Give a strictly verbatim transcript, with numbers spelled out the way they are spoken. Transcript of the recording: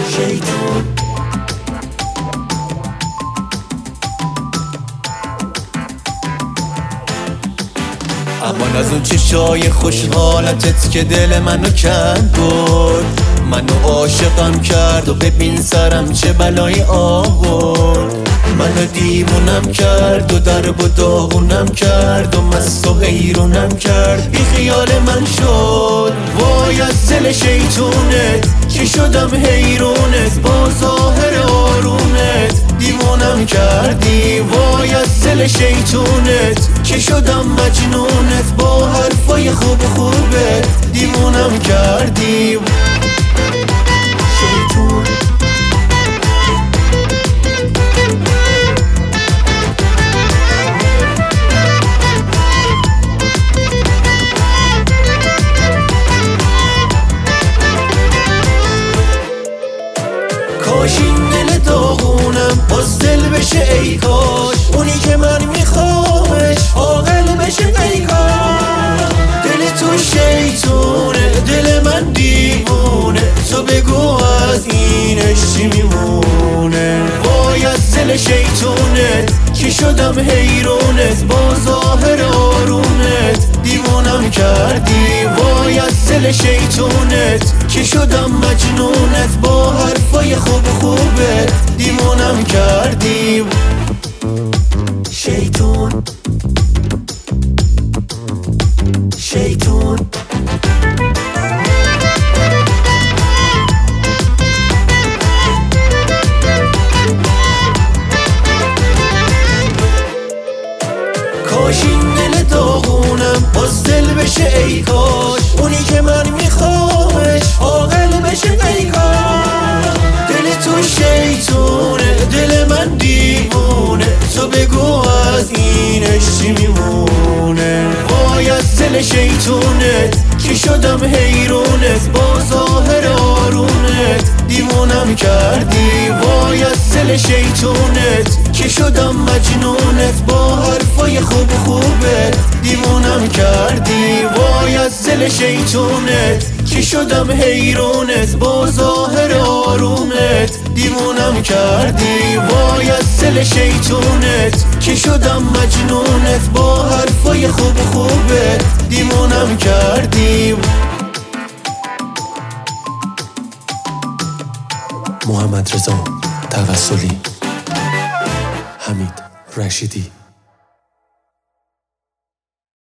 شیطون. امان از اون چشای خوشحالتت که دل منو کند برد، منو عاشقم کرد و ببین سرم چه بلایی آورد. منو دیوونم کرد و درب و داغونم کرد و مست و حیرونم کرد، بی خیال من شد. وای از دل شیطونت که شدم حیرونت، با ظاهر آرونت دیوونم کردی. وای از دل شیطونت که شدم مجنونت، با حرفای خوب خوبت دیوونم کردی. شیطون. کاش این دل داغونم باز دل بشه ای کاش، اونی که من میخوامش عاقل بشه ای کاش. دل تو شیطونه دل من دیوونه، تو بگو از اینش چی میمونه. وای از دل شیطونت که شدم حیرونت، با ظاهر آرونت دیوونم کردی. وای از دل شیطونت که شدم مجنونت، با حرفای خوب خوبت دیوونم کردی. شیطون. شیطون. کاش این دل داغونم باز دل بشه ای کاش، اونی که من میخوامش عاقل بشه ای کاش. دل تو شیطونه دل من دیوونه، تو بگو از اینش چی میمونه. وای از دل شیطونت که شدم حیرونت، با ظاهر آرونت دیوونم کردی. وای از دل شیطونت که شدم مجنونت، با حرفای خوب خوبت دیوونم کردی. وای از دل شیطونت که شدم حیرونت، با ظاهر آرونت دیوونم کردی. وای از دل شیطونت که شدم مجنونت، با حرفای خوب خوبت دیوونم کردی. محمد رضا توسلی، حمید رشیدی.